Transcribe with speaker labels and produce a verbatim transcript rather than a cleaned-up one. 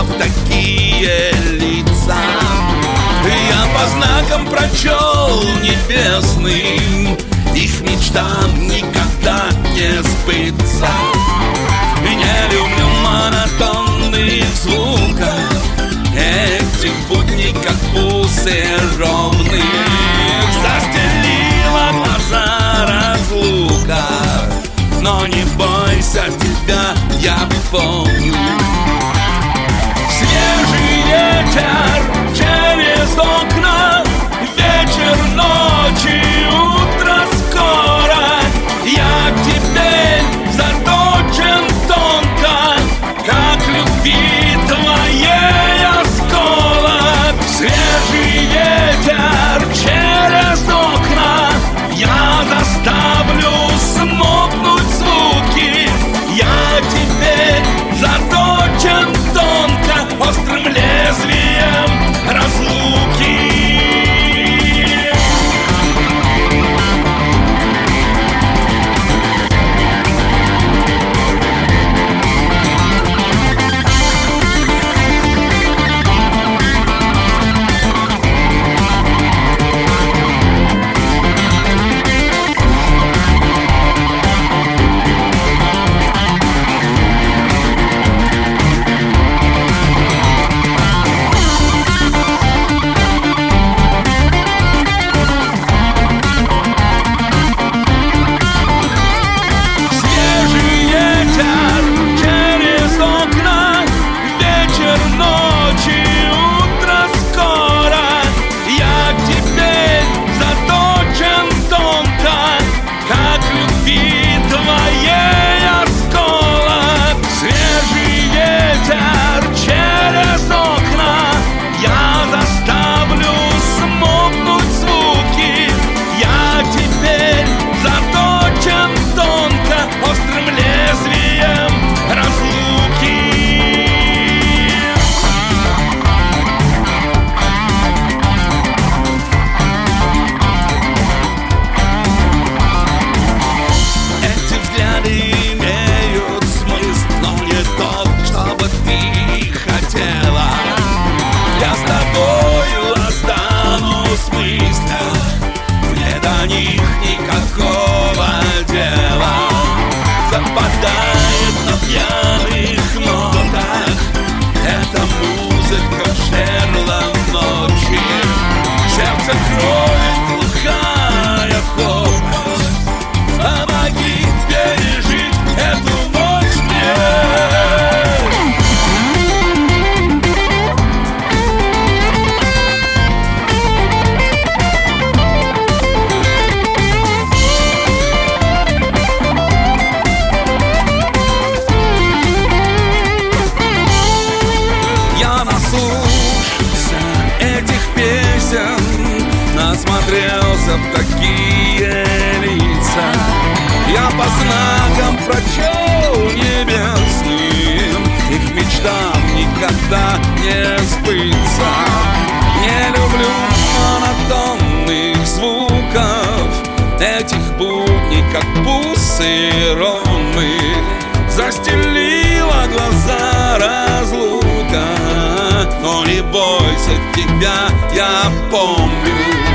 Speaker 1: в такие лица. Я по знакам прочел небесным, их мечтам никогда не сбыться. Не люблю монотонных звуков, этих будней, как бусы ровных. Застелила глаза разлука, но не бойся, тебя я помню. Свежий ветер через окна, вечер, ночи, утро скоро. Я теперь заточен тонко, как любви твоей осколок. Свежий ветер через окна, я заставлю смолкнуть звуки. Я теперь заточен тонко, острым лезвием разлуки.
Speaker 2: Насмотрелся в такие лица, я по знакам прочел небесным, их мечтам никогда не сбыться. Не люблю монотонных звуков, этих будней, как бусы ровных. Застелила глаза разлука, но не бойся, тебя я помню.